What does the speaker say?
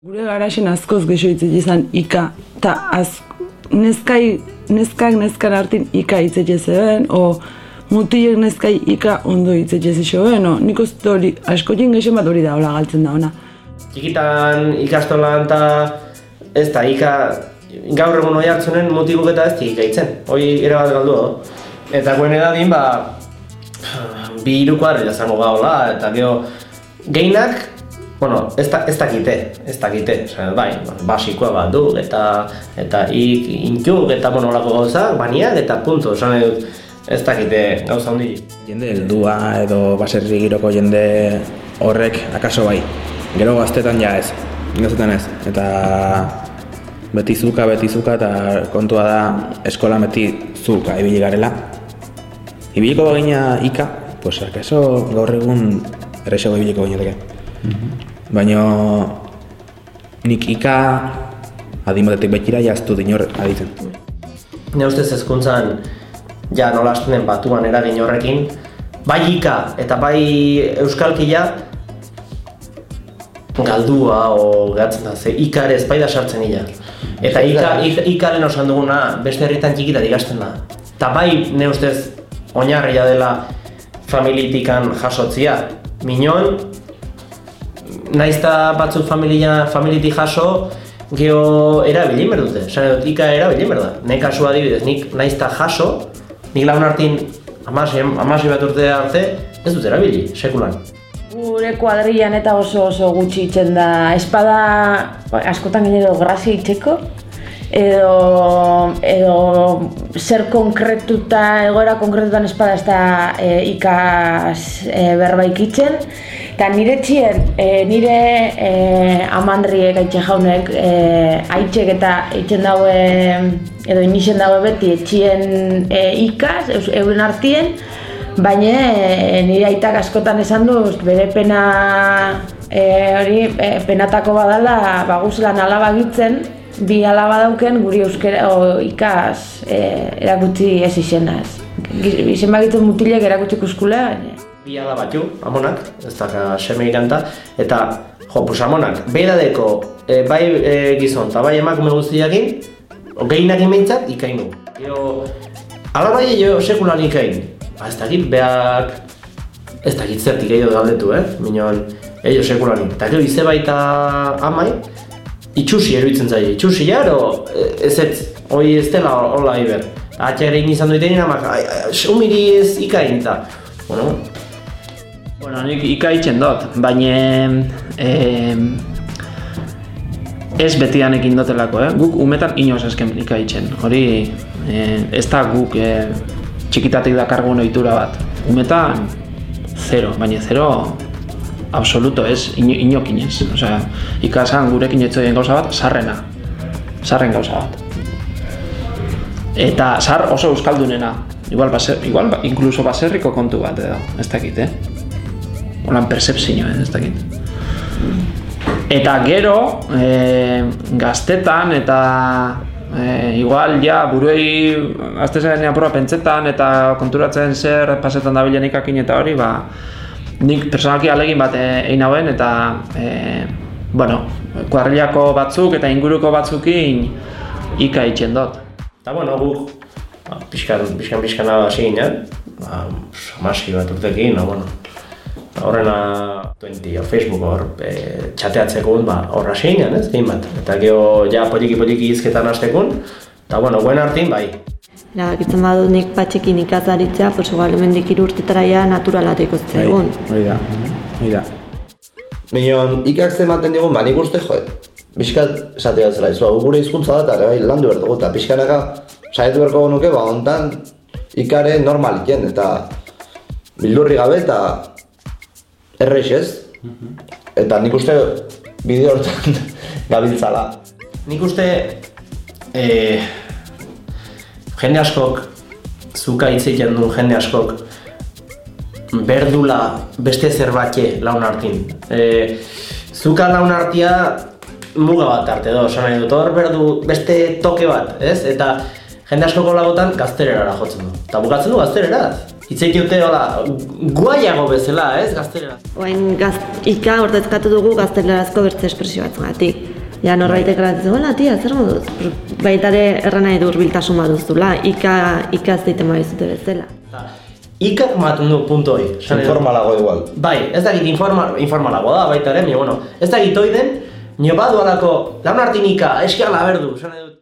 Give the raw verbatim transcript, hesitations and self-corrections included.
Gure garaxen askoz gexo hitzet izan ika, eta neskai, neskak neskan hartin ika hitzet zeben, o mutilek neskai ika ondo hitzet zeben, o nik uste hori askotin gexen bat hori da, hola galtzen da ona. Txikitan ikastolan eta ez da ika, gaur egun hori hartzunen mutiluk eta ez da ika hitzen, hori ere bat galdu do. Eta guen edadin, ba, bi hiruko harri da zango gaola, eta gero geinak, bueno, ez dakite, ez dakite, bai, basikoa bat du, eta eta ik, intiuk, eta bueno, olako gauzak, baniak, eta punto, esan dut, ez dakite gauza handi. Jende heldua edo baserri giroko jende horrek akaso bai, gero gaztetan ja ez, gaztetan ez, eta beti zuka, beti zuka, eta kontua da eskola beti zuka ibili garela. Ibiliko bagina ika, pues akaso gaur egun errexago ibiliko bainateke. Baina nik ika adimotetik betira jaztu dinor aditzen. Ne ustez hezkuntzan ja nola hasten den batuan eragin horrekin, bai ika eta bai euskalkia galdua o gatzen da, ze ika ere ezpaida sartzen ila. Eta ika, ikaren osan duguna beste herritan txikitat ikasten da. Eta bai ne ustez oinarria dela familitikan jasotzia. Minon, naizta batzuk familia, familitik jaso, geho erabilin berdute. Esan dut, ika erabilin berda. Nek kasua adibidez, nik naizta jaso, nik laun hartin amasi bat urte arte, ez dut erabili, sekulan. Gure kuadrillan eta oso oso gutxi itzen da, espada askotan ginen edo grazia itzeko, edo, edo zer konkretuta, egoera konkretutan espada ez da e, ikaz e, berbaik itzen. Eta nire txien, e, nire e, amandriek, aitxe jaunek, e, aitxek eta itzen daue, edo inixen daue beti etxien e, ikaz, euren artien, baina e, nire aitak askotan esan du, bere pena e, hori, e, penatako badala, baguzlan alaba gitzen, bi alaba dauken guri euskera o, ikaz e, erakutsi ez izenaz. Izen bagitzen mutilek erakutsi kuskulea, baina. Bi alaba ju, amonak, ez daka seme ikanta, eta jo, pues amonak, behidadeko e, bai e, gizon eta bai emakume guztiakin, gehienak imeintzat ikainu. Gero, alabai jo sekulan ikain. Ba, ez dakit, beak, ez dakit zertik egin galdetu, eh? Minon, egin sekulanik. Eta gero, izeba eta amai, itxusi eruditzen zaile. Itxusi jaro, ez ez, hori ez dela hola iber. Atxa ere izan duitein amak, umiri ez ikain eta, bueno. Bueno, nik ika itzen dut, baina eh, ez betidanekin dotelako, eh? Guk umetan inoz azken ika itzen. Hori eh, ez da guk eh, txikitatik dakargun ohitura bat. Umetan zero, baina zero absoluto ez, ino, inokin ez. Osea, ikasan gurekin etzoien gauza bat, sarrena. Sarren gauza bat. Eta sar oso euskaldunena. Igual, baser, igual incluso baserriko kontu bat edo, ez dakit, eh? Olan percepzioa, ez dakit. Eta gero, e, gaztetan eta e, igual ja buruei gaztezen apurra pentsetan eta konturatzen zer pasetan dabilen ikakin eta hori, ba, nik personalki alegin bat egin hauen eta e, bueno, kuadrillako batzuk eta inguruko batzukin ika itzen dut. Eta bueno, guk pixkan, pixkan, pixkan hasi ginen, ba, amasi bat urtekin, no, bueno. Horrena twenty, Facebook hor, e, txateatzekun, ba, horra hasi ginen, ez, egin bat. Eta gero, ja, poliki-poliki izketan hastekun, eta bueno, guen hartin, bai. Erabakitzen badut nik patxekin ikazaritzea, pues igual hemendik hiru urtetara ja naturalat ikustea egun. Hori da, hori da. Minon, ikak ematen digun, ba, nik uste, jo, pixkat esatea zela, izua, gure hizkuntza da, eta bai, landu behar dugu, eta pixkanaka saietu beharko genuke, ba, hontan ikare normal iken, eta bildurri gabe, eta errex ez, eta nik uste bideo hortan gabiltzala. Nik uste eh, jende askok, zuka hitz egiten duen jende askok, berdula beste zerbait laun hartin. Eh, zuka laun hartia muga bat arte edo, esan nahi dut, hor berdu beste toke bat, ez? Eta jende askoko lagotan gaztererara jotzen du. Eta bukatzen du gaztereraz. Hitzeik dute hola, guaiago bezala, ez, gazteleraz. Oain gaz, ika ordezkatu dugu gaztelerazko bertze espresio batzugatik. Ja, norbaitek gratitzen, hola, tia, zer moduz? Baita ere erran nahi du hurbiltasun bat duzula, ika, ika ez daiten badizute bezala. Ikak maten du punto hori. Informalago igual. Bai, ez dakit informa, informalago da baita ere, mi, bueno, ez dakit hoi den, nio badu alako, laun hartin ika, eskiala berdu, esan nahi dut.